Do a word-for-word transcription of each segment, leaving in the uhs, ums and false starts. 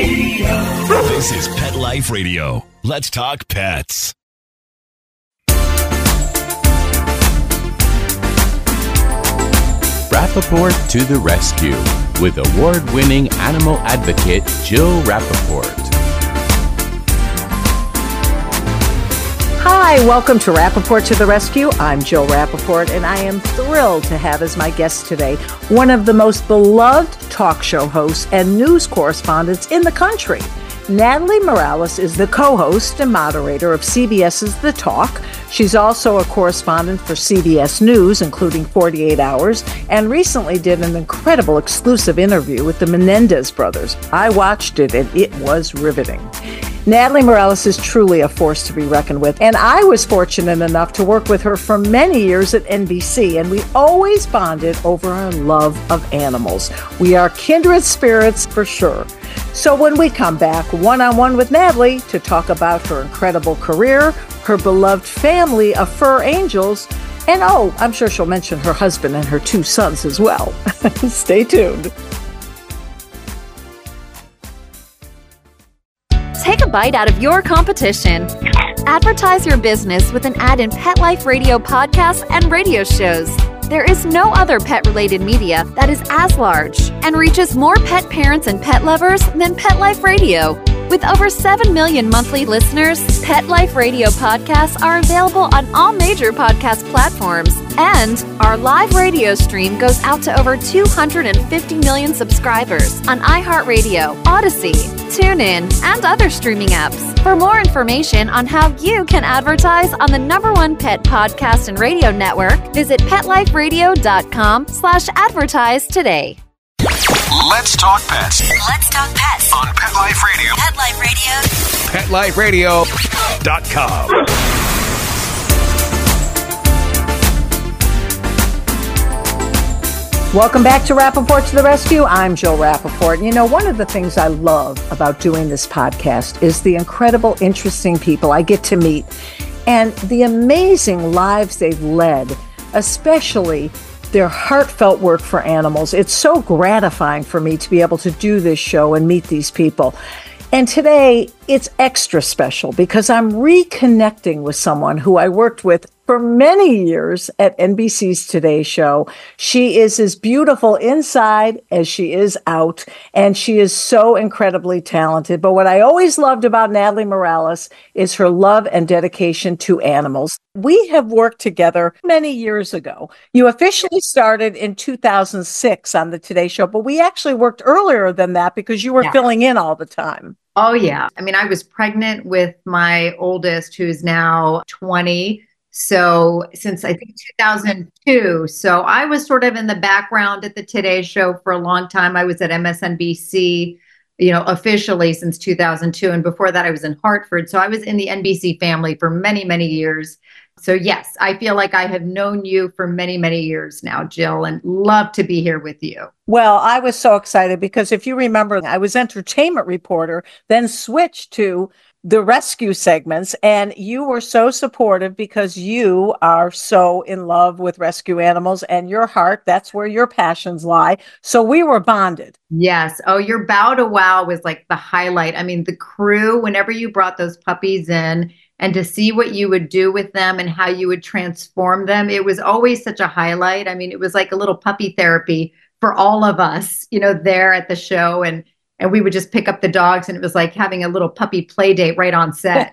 This is Pet Life Radio. Let's talk pets. Rappaport to the rescue with award-winning animal advocate Jill Rappaport. Hi, welcome to Rappaport to the Rescue. I'm Jill Rappaport, and I am thrilled to have as my guest today one of the most beloved talk show hosts and news correspondents in the country. Natalie Morales is the co-host and moderator of CBS's The Talk. She's also a correspondent for C B S News, including forty-eight hours, and recently did an incredible exclusive interview with the Menendez brothers. I watched it, and it was riveting. Natalie Morales is truly a force to be reckoned with, and I was fortunate enough to work with her for many years at N B C, and we always bonded over our love of animals. We are kindred spirits for sure. So when we come back one-on-one with Natalie to talk about her incredible career, her beloved family of fur angels, and oh, I'm sure she'll mention her husband and her two sons as well. Stay tuned. Take a bite out of your competition. Advertise your business with an ad in Pet Life Radio podcasts and radio shows. There is no other pet-related media that is as large and reaches more pet parents and pet lovers than Pet Life Radio. With over seven million monthly listeners, Pet Life Radio podcasts are available on all major podcast platforms. And our live radio stream goes out to over two hundred fifty million subscribers on iHeartRadio, Odyssey, TuneIn, and other streaming apps. For more information on how you can advertise on the number one pet podcast and radio network, visit PetLifeRadio.com slash advertise today. Let's talk pets. Let's talk pets On Pet Life Radio. Pet Life Radio. Pet Life Radio dot com. Welcome back to Rappaport to the Rescue. I'm Jill Rappaport. And you know, one of the things I love about doing this podcast is the incredible, interesting people I get to meet and the amazing lives they've led, especially their heartfelt work for animals. It's so gratifying for me to be able to do this show and meet these people. And today, it's extra special because I'm reconnecting with someone who I worked with for many years at N B C's Today Show. She is as beautiful inside as she is out, and she is so incredibly talented. But what I always loved about Natalie Morales is her love and dedication to animals. We have worked together many years ago. You officially started in two thousand six on the Today Show, but we actually worked earlier than that because you were Yeah. filling in all the time. Oh, yeah. I mean, I was pregnant with my oldest, who's now twenty. So since I think two thousand two, so I was sort of in the background at the Today Show for a long time. I was at M S N B C, you know, officially since two thousand two. And before that, I was in Hartford. So I was in the N B C family for many, many years. So yes, I feel like I have known you for many, many years now, Jill, and love to be here with you. Well, I was so excited because if you remember, I was entertainment reporter, then switched to the rescue segments, and you were so supportive because you are so in love with rescue animals and your heart, that's where your passions lie. So we were bonded. Yes. Oh, your bow to wow was like the highlight. I mean, the crew, whenever you brought those puppies in and to see what you would do with them and how you would transform them, it was always such a highlight. I mean, it was like a little puppy therapy for all of us, you know, there at the show. And And we would just pick up the dogs, and it was like having a little puppy play date right on set.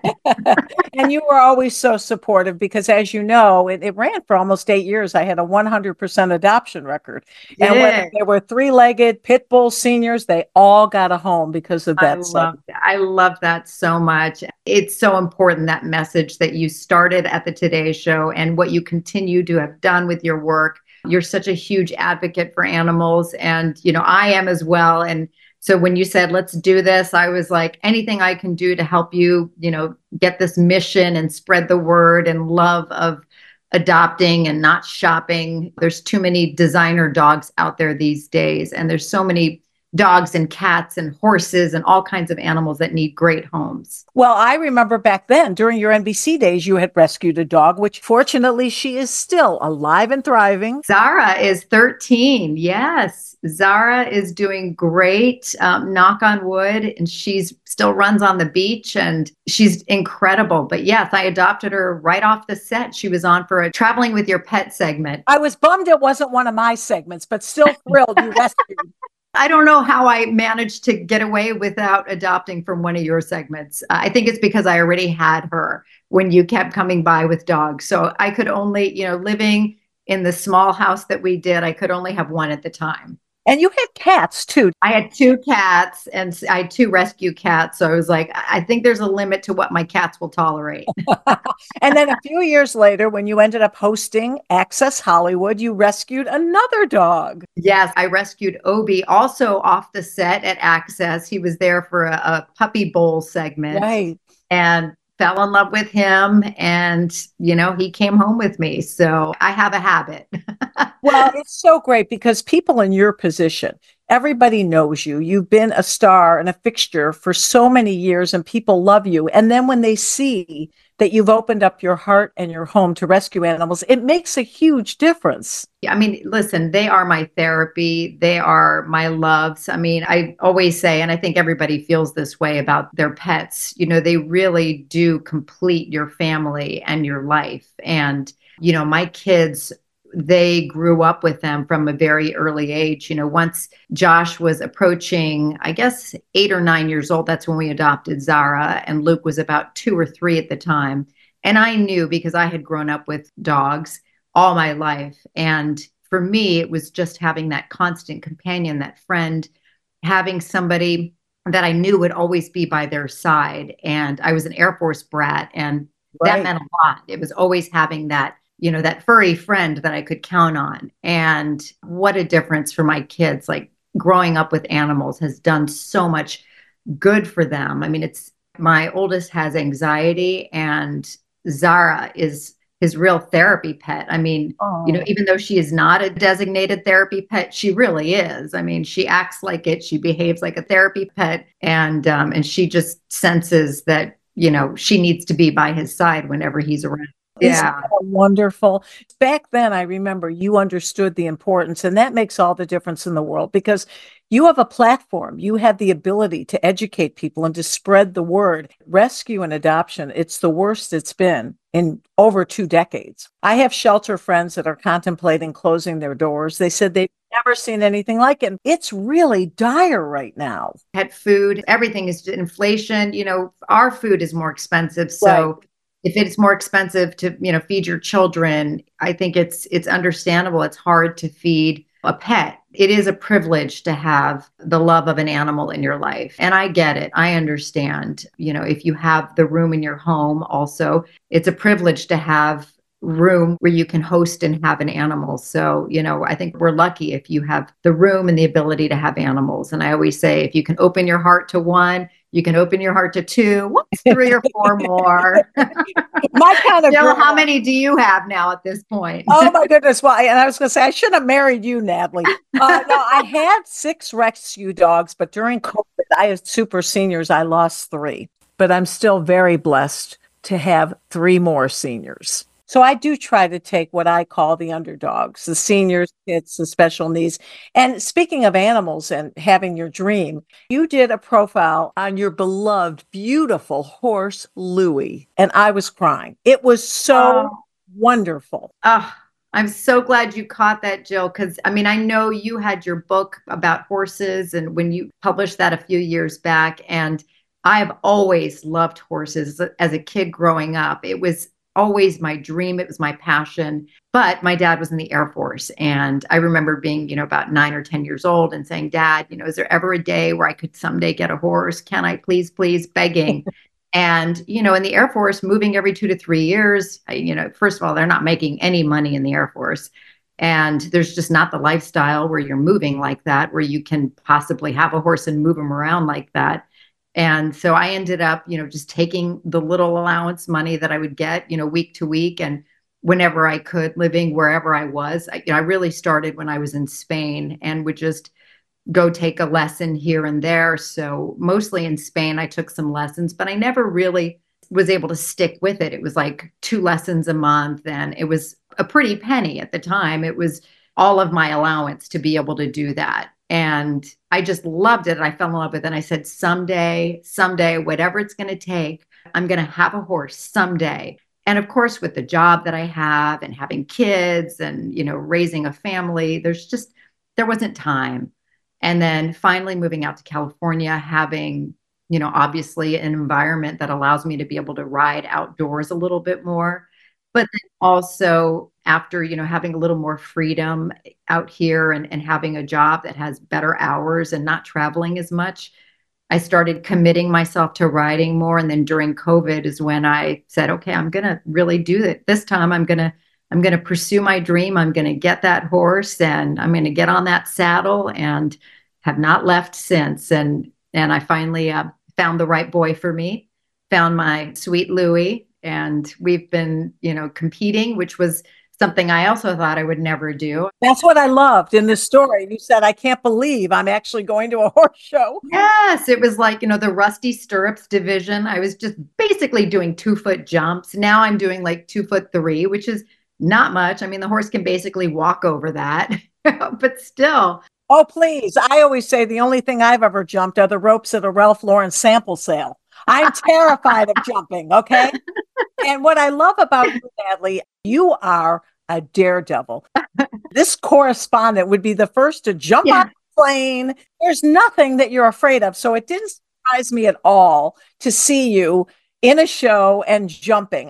And you were always so supportive because, as you know, it, it ran for almost eight years. I had a one hundred percent adoption record. Yeah. And whether they were three-legged, pit bull seniors, they all got a home because of that. I love that. I love that so much. It's so important, that message that you started at the Today Show and what you continue to have done with your work. You're such a huge advocate for animals, and, you know, I am as well. And so when you said, let's do this, I was like, anything I can do to help you, you know, get this mission and spread the word and love of adopting and not shopping. There's too many designer dogs out there these days. And there's so many dogs and cats and horses and all kinds of animals that need great homes. Well, I remember back then during your N B C days, you had rescued a dog, which fortunately she is still alive and thriving. Zara is thirteen. Yes. Zara is doing great. Um, knock on wood. And she's still runs on the beach and she's incredible. But yes, I adopted her right off the set. She was on for a Traveling with Your Pet segment. I was bummed it wasn't one of my segments, but still thrilled you rescued. I don't know how I managed to get away without adopting from one of your segments. Uh, I think it's because I already had her when you kept coming by with dogs. So I could only, you know, living in the small house that we did, I could only have one at the time. And you had cats too. I had two cats and I had two rescue cats. So I was like, I think there's a limit to what my cats will tolerate. And then a few years later, when you ended up hosting Access Hollywood, you rescued another dog. Yes, I rescued Obi also off the set at Access. He was there for a, a puppy bowl segment. Right. And fell in love with him. And, you know, he came home with me. So I have a habit. Well, it's so great because people in your position, everybody knows you. You've been a star and a fixture for so many years and people love you. And then when they see that you've opened up your heart and your home to rescue animals, it makes a huge difference. Yeah, I mean, listen, they are my therapy. They are my loves. I mean, I always say, and I think everybody feels this way about their pets, you know, they really do complete your family and your life. And, you know, my kids, they grew up with them from a very early age. You know, once Josh was approaching, I guess, eight or nine years old, that's when we adopted Zara, and Luke was about two or three at the time. And I knew because I had grown up with dogs all my life. And for me, it was just having that constant companion, that friend, having somebody that I knew would always be by their side. And I was an Air Force brat, and Right. that meant a lot. It was always having that, you know, that furry friend that I could count on. And what a difference for my kids. Like growing up with animals has done so much good for them. I mean, it's my oldest has anxiety and Zara is his real therapy pet. I mean, Oh. you know, even though she is not a designated therapy pet, she really is. I mean, she acts like it. She behaves like a therapy pet. And, um, and she just senses that, you know, she needs to be by his side whenever he's around. Isn't Yeah. that wonderful? Back then, I remember you understood the importance, and that makes all the difference in the world because you have a platform. You have the ability to educate people and to spread the word. Rescue and adoption, it's the worst it's been in over two decades. I have shelter friends that are contemplating closing their doors. They said they've never seen anything like it. It's really dire right now. Pet food, everything is inflation. You know, our food is more expensive. So Right. if it's more expensive to, you know, feed your children, I think it's it's understandable. It's hard to feed a pet. It is a privilege to have the love of an animal in your life. And I get it. I understand. You know, if you have the room in your home also, it's a privilege to have room where you can host and have an animal. So, you know, I think we're lucky if you have the room and the ability to have animals. And I always say, if you can open your heart to one, you can open your heart to two, what's three or four more. My kind of Jill, girl- how many do you have now at this point? Oh my goodness. Well, and I was going to say, I should have married you, Natalie. Uh, no, I had six rescue dogs, but during COVID, I had super seniors. I lost three, but I'm still very blessed to have three more seniors. So I do try to take what I call the underdogs, the seniors, kids, the special needs. And speaking of animals and having your dream, you did a profile on your beloved, beautiful horse, Louie, and I was crying. It was so Oh. wonderful. Oh, I'm so glad you caught that, Jill, because I mean, I know you had your book about horses and when you published that a few years back, and I have always loved horses as a kid growing up. It was always my dream. It was my passion. But my dad was in the Air Force. And I remember being, you know, about nine or ten years old and saying, Dad, you know, is there ever a day where I could someday get a horse? Can I please, please, begging? And, you know, in the Air Force, moving every two to three years, I, you know, first of all, they're not making any money in the Air Force. And there's just not the lifestyle where you're moving like that, where you can possibly have a horse and move them around like that. And so I ended up, you know, just taking the little allowance money that I would get, you know, week to week and whenever I could, living wherever I was. I, you know, I really started when I was in Spain and would just go take a lesson here and there. So mostly in Spain, I took some lessons, but I never really was able to stick with it. It was like two lessons a month, and it was a pretty penny at the time. It was all of my allowance to be able to do that. And I just loved it. I fell in love with it. And I said, someday, someday, whatever it's going to take, I'm going to have a horse someday. And of course, with the job that I have and having kids and, you know, raising a family, there's just, there wasn't time. And then finally moving out to California, having, you know, obviously an environment that allows me to be able to ride outdoors a little bit more. But then also after, you know, having a little more freedom out here and, and having a job that has better hours and not traveling as much, I started committing myself to riding more. And then during COVID is when I said, okay, I'm going to really do it. This time I'm going to, I'm going to pursue my dream. I'm going to get that horse and I'm going to get on that saddle, and have not left since. And, and I finally uh, found the right boy for me, found my sweet Louie, and we've been, you know, competing, which was something I also thought I would never do. That's what I loved in this story. You said, I can't believe I'm actually going to a horse show. Yes, it was like, you know, the rusty stirrups division. I was just basically doing two foot jumps. Now I'm doing like two foot three, which is not much. I mean, the horse can basically walk over that, but still. Oh, please. I always say the only thing I've ever jumped are the ropes at a Ralph Lauren sample sale. I'm terrified of jumping. Okay. And what I love about you, Natalie, you are a daredevil. This correspondent would be the first to jump Yeah. on the plane. There's nothing that you're afraid of. So it didn't surprise me at all to see you in a show and jumping.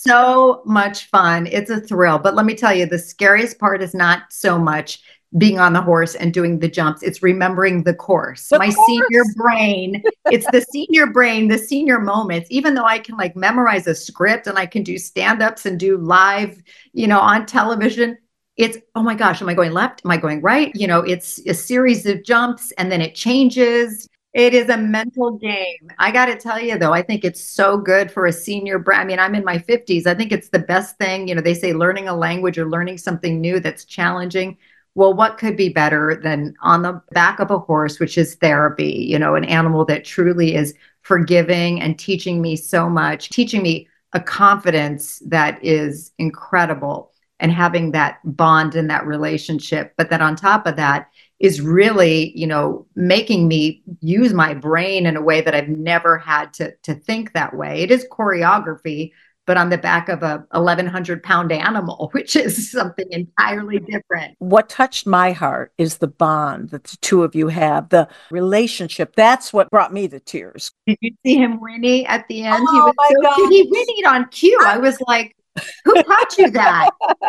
So much fun. It's a thrill. But let me tell you, the scariest part is not so much being on the horse and doing the jumps. It's remembering the course. The My course. senior brain, it's the senior brain, the senior moments, even though I can like memorize a script and I can do stand-ups and do live, you know, on television. It's, oh my gosh, am I going left? Am I going right? You know, it's a series of jumps and then it changes. It is a mental game. I got to tell you, though, I think it's so good for a senior brain. I mean, I'm in my fifties. I think it's the best thing. You know, they say learning a language or learning something new that's challenging. Well, what could be better than on the back of a horse, which is therapy, you know, an animal that truly is forgiving and teaching me so much, teaching me a confidence that is incredible, and having that bond in that relationship. But then on top of that is really, you know, making me use my brain in a way that I've never had to, to think that way. It is choreography, but on the back of a eleven hundred pound animal, which is something entirely different. What touched my heart is the bond that the two of you have, the relationship. That's what brought me to tears. Did you see him whinny at the end? Oh, he was my so God. cute. He whinnied on cue. I was like, who taught you that?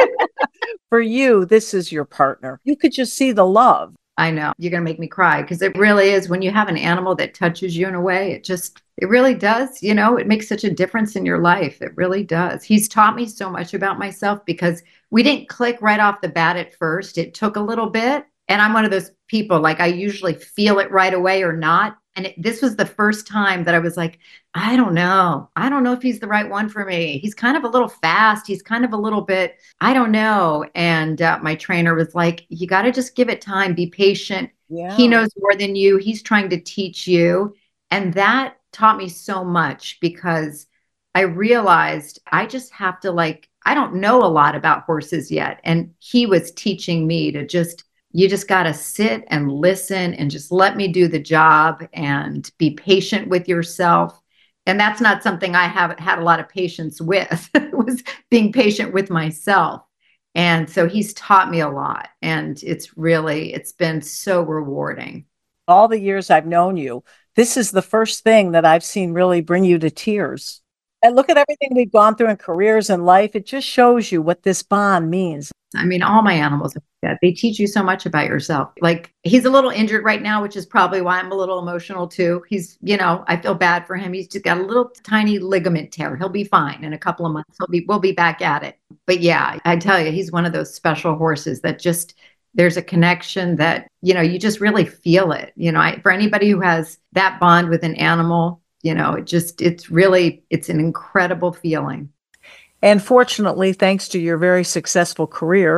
For you, this is your partner. You could just see the love. I know you're going to make me cry, because it really is, when you have an animal that touches you in a way, it just, it really does, you know, it makes such a difference in your life. It really does. He's taught me so much about myself, because we didn't click right off the bat at first. It took a little bit. And I'm one of those people, like I usually feel it right away or not. And it, this was the first time that I was like, I don't know. I don't know if he's the right one for me. He's kind of a little fast. He's kind of a little bit, I don't know. And uh, my trainer was like, you got to just give it time. Be patient. Yeah. He knows more than you. He's trying to teach you. And that taught me so much, because I realized I just have to, like, I don't know a lot about horses yet. And he was teaching me to just, you just got to sit and listen and just let me do the job and be patient with yourself. And that's not something I haven't had a lot of patience with. It was being patient with myself. And so he's taught me a lot. And it's really, it's been so rewarding. All the years I've known you, this is the first thing that I've seen really bring you to tears. And look at everything we've gone through in careers and life. It just shows you what this bond means. I mean, all my animals, they teach you so much about yourself. Like, he's a little injured right now, which is probably why I'm a little emotional too. He's, you know, I feel bad for him. He's just got a little tiny ligament tear. He'll be fine in a couple of months. He'll be, we'll be back at it. But yeah, I tell you, he's one of those special horses that just, there's a connection that, you know, you just really feel it. You know, I, for anybody who has that bond with an animal, you know, it just, it's really, it's an incredible feeling. And fortunately, thanks to your very successful career,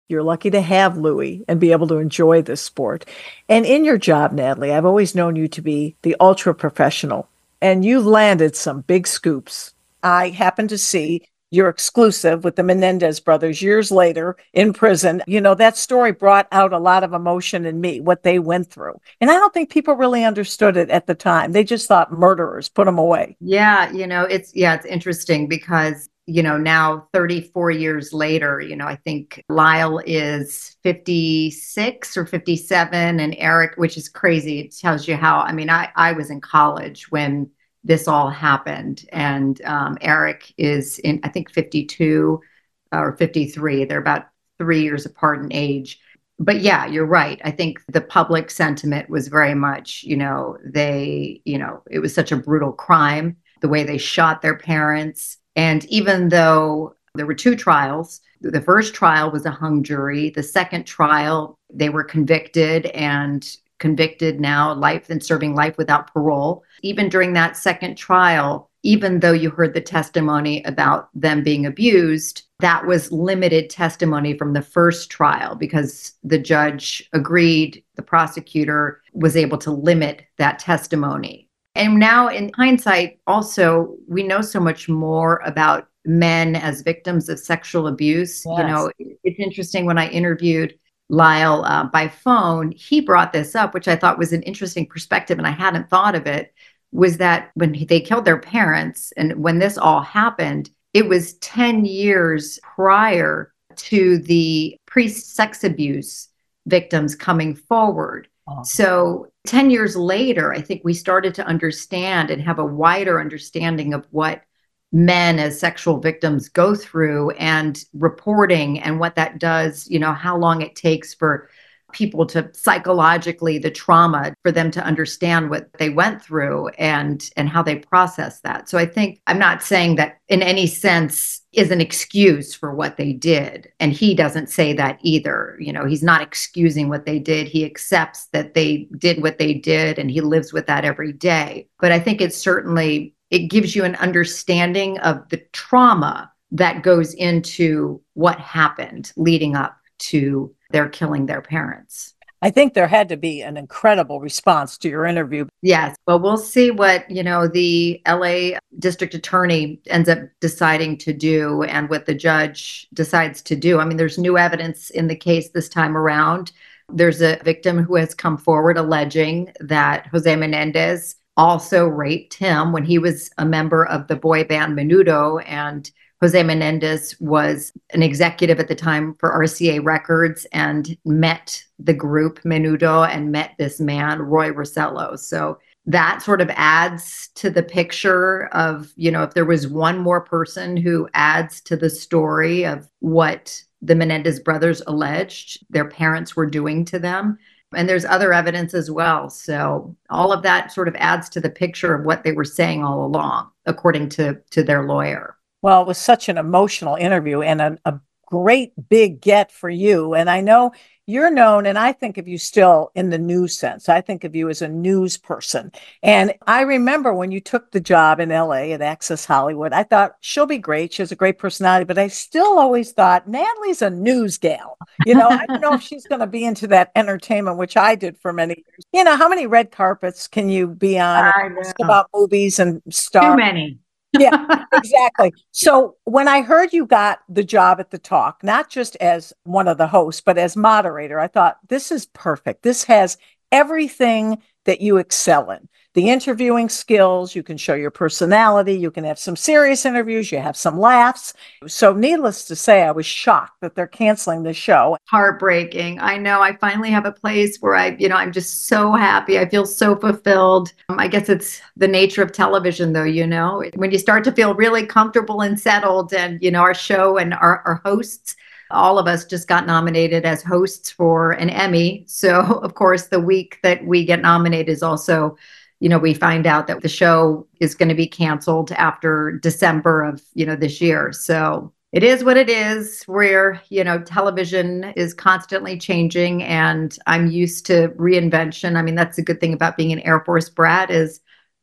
You're lucky to have Louis and be able to enjoy this sport. And in your job, Natalie, I've always known you to be the ultra professional, and you've landed some big scoops. I happened to see your exclusive with the Menendez brothers years later in prison. You know, that story brought out a lot of emotion in me, what they went through. And I don't think people really understood it at the time. They just thought murderers, put them away. Yeah, you know, it's, yeah, it's interesting because, you know, now thirty-four years later, you know, I think Lyle is fifty-six or fifty-seven and Eric, which is crazy. It tells you how, I mean, I, I was in college when this all happened. And um, Eric is in, I think, fifty-two or fifty-three. They're about three years apart in age. But yeah, you're right. I think the public sentiment was very much, you know, they, you know, it was such a brutal crime, the way they shot their parents. And even though there were two trials, the first trial was a hung jury. The second trial, they were convicted and convicted now life and serving life without parole. Even during that second trial, even though you heard the testimony about them being abused, that was limited testimony from the first trial because the judge agreed, the prosecutor was able to limit that testimony. And now in hindsight, also, we know so much more about men as victims of sexual abuse. Yes. You know, it's interesting when I interviewed Lyle uh, by phone, he brought this up, which I thought was an interesting perspective, and I hadn't thought of it, was that when they killed their parents and when this all happened, it was ten years prior to the pre-sex abuse victims coming forward. Oh. So ten years later, I think we started to understand and have a wider understanding of what men as sexual victims go through and reporting and what that does, you know, how long it takes for people to psychologically, the trauma, for them to understand what they went through and and how they process that. So I think, I'm not saying that in any sense is an excuse for what they did. And he doesn't say that either. You know, he's not excusing what they did. He accepts that they did what they did and he lives with that every day. But I think it's certainly, it gives you an understanding of the trauma that goes into what happened leading up to their killing their parents. I think there had to be an incredible response to your interview. Yes. Well, we'll see what, you know, the L A district attorney ends up deciding to do and what the judge decides to do. I mean, there's new evidence in the case this time around. There's a victim who has come forward alleging that Jose Menendez also raped him when he was a member of the boy band Menudo, and Jose Menendez was an executive at the time for R C A Records and met the group Menudo and met this man, Roy Rosello. So that sort of adds to the picture of, you know, if there was one more person who adds to the story of what the Menendez brothers alleged their parents were doing to them. And there's other evidence as well. So all of that sort of adds to the picture of what they were saying all along, according to, to their lawyer. Well, it was such an emotional interview and a, a great big get for you. And I know you're known, and I think of you still in the news sense. I think of you as a news person. And I remember when you took the job in L A at Access Hollywood, I thought she'll be great. She has a great personality, but I still always thought Natalie's a news gal. You know, I don't know if she's going to be into that entertainment, which I did for many years. You know, how many red carpets can you be on and ask about movies and stars? Too many. Yeah, exactly. So when I heard you got the job at the Talk, not just as one of the hosts, but as moderator, I thought, this is perfect. This has everything that you excel in. The interviewing skills, you can show your personality, you can have some serious interviews, you have some laughs. So needless to say, I was shocked that they're canceling the show. Heartbreaking. I know. I finally have a place where I, you know, I'm just so happy. I feel so fulfilled. Um, I guess it's the nature of television, though, you know, when you start to feel really comfortable and settled, and, you know, our show and our, our hosts, all of us just got nominated as hosts for an Emmy. So, of course, the week that we get nominated is also, you know, we find out that the show is going to be canceled after December of, you know, this year. So it is what it is, where, you know, television is constantly changing and I'm used to reinvention. I mean, that's the good thing about being an Air Force brat is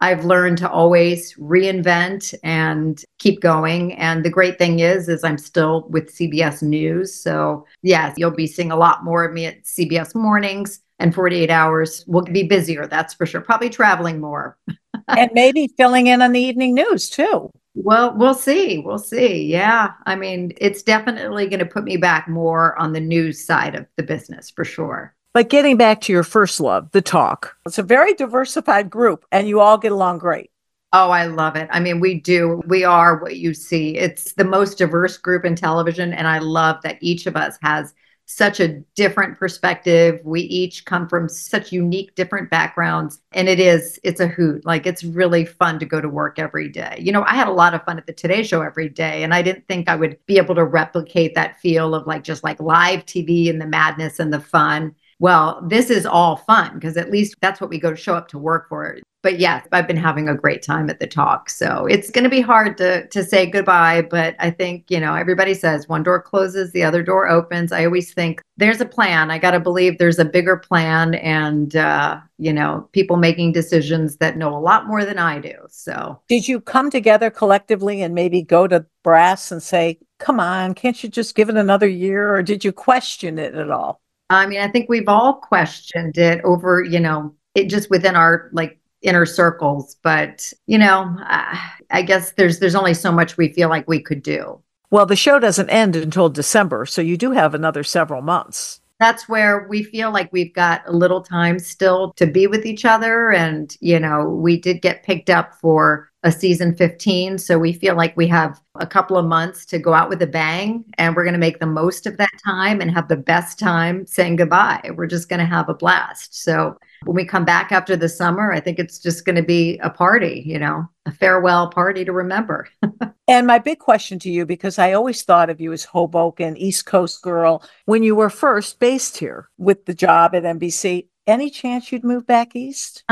I've learned to always reinvent and keep going. And the great thing is, is I'm still with C B S News. So yes, you'll be seeing a lot more of me at C B S Mornings, and forty-eight hours will be busier. That's for sure. Probably traveling more. And maybe filling in on the evening news too. Well, we'll see. We'll see. Yeah. I mean, it's definitely going to put me back more on the news side of the business for sure. But getting back to your first love, the talk, it's a very diversified group and you all get along great. Oh, I love it. I mean, we do. We are what you see. It's the most diverse group in television. And I love that each of us has such a different perspective. We each come from such unique, different backgrounds. And it is, it's a hoot. Like, it's really fun to go to work every day. You know, I had a lot of fun at the Today Show every day. And I didn't think I would be able to replicate that feel of like, just like live T V and the madness and the fun. Well, this is all fun because at least that's what we go to show up to work for. But yes, I've been having a great time at the talk. So it's going to be hard to to say goodbye. But I think, you know, everybody says one door closes, the other door opens. I always think there's a plan. I got to believe there's a bigger plan and, uh, you know, people making decisions that know a lot more than I do. So did you come together collectively and maybe go to brass and say, come on, can't you just give it another year? Or did you question it at all? I mean, I think we've all questioned it over, you know, it just within our like inner circles. But, you know, uh, I guess there's there's only so much we feel like we could do. Well, the show doesn't end until December, so you do have another several months. That's where we feel like we've got a little time still to be with each other. And, you know, we did get picked up for a season fifteen. So we feel like we have a couple of months to go out with a bang, and we're going to make the most of that time and have the best time saying goodbye. We're just going to have a blast. So when we come back after the summer, I think it's just going to be a party, you know, a farewell party to remember. And my big question to you, because I always thought of you as Hoboken, East Coast girl, when you were first based here with the job at N B C, any chance you'd move back east?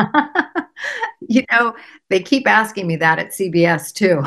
You know, they keep asking me that at C B S too.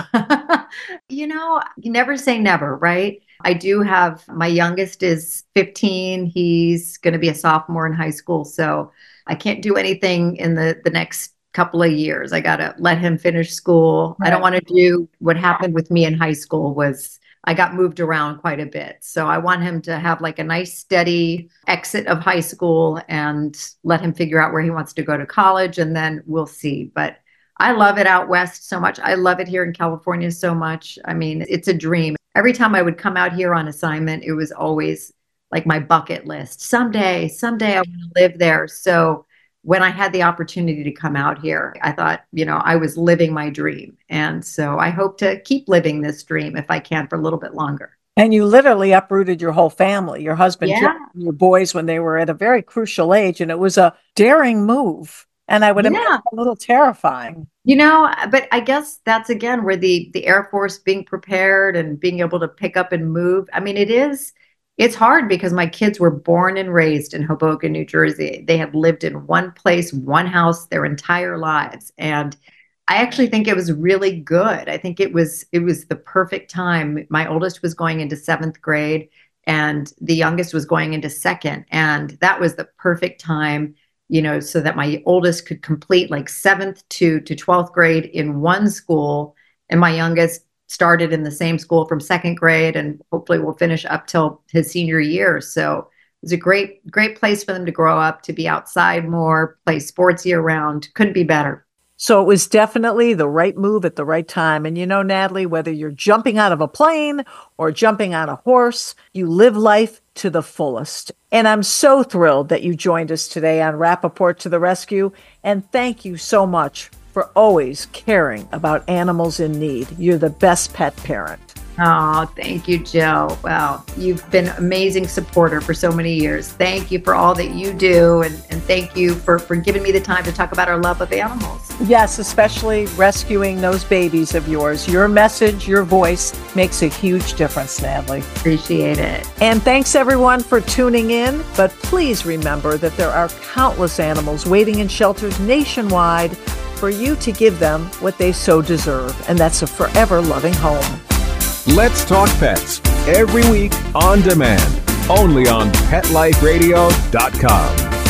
You know, you never say never, right? I do have, my youngest is fifteen. He's going to be a sophomore in high school. So I can't do anything in the, the next couple of years. I got to let him finish school. Right. I don't want to do what happened with me in high school was I got moved around quite a bit. So I want him to have like a nice steady exit of high school and let him figure out where he wants to go to college, and then we'll see. But I love it out west so much. I love it here in California so much. I mean, it's a dream. Every time I would come out here on assignment, it was always like my bucket list. Someday, someday I want to live there. So when I had the opportunity to come out here, I thought, you know, I was living my dream. And so I hope to keep living this dream if I can for a little bit longer. And you literally uprooted your whole family, your husband, yeah. your boys, when they were at a very crucial age. And it was a daring move. And I would yeah. imagine a little terrifying. You know, but I guess that's, again, where the, the Air Force being prepared and being able to pick up and move. I mean, it is... It's hard because my kids were born and raised in Hoboken, New Jersey. They have lived in one place, one house their entire lives. And I actually think it was really good. I think it was it was the perfect time. My oldest was going into seventh grade and the youngest was going into second. And that was the perfect time, you know, so that my oldest could complete like seventh to, to twelfth grade in one school. And my youngest started in the same school from second grade, and hopefully will finish up till his senior year. So it was a great, great place for them to grow up, to be outside more, play sports year round. Couldn't be better. So it was definitely the right move at the right time. And you know, Natalie, whether you're jumping out of a plane or jumping on a horse, you live life to the fullest. And I'm so thrilled that you joined us today on Rappaport to the Rescue. And thank you so much for always caring about animals in need. You're the best pet parent. Oh, thank you, Jill. Well, you've been an amazing supporter for so many years. Thank you for all that you do. And, and thank you for, for giving me the time to talk about our love of animals. Yes, especially rescuing those babies of yours. Your message, your voice makes a huge difference, Natalie. Appreciate it. And thanks everyone for tuning in. But please remember that there are countless animals waiting in shelters nationwide for you to give them what they so deserve. And that's a forever loving home. Let's Talk Pets, every week on demand, only on pet life radio dot com.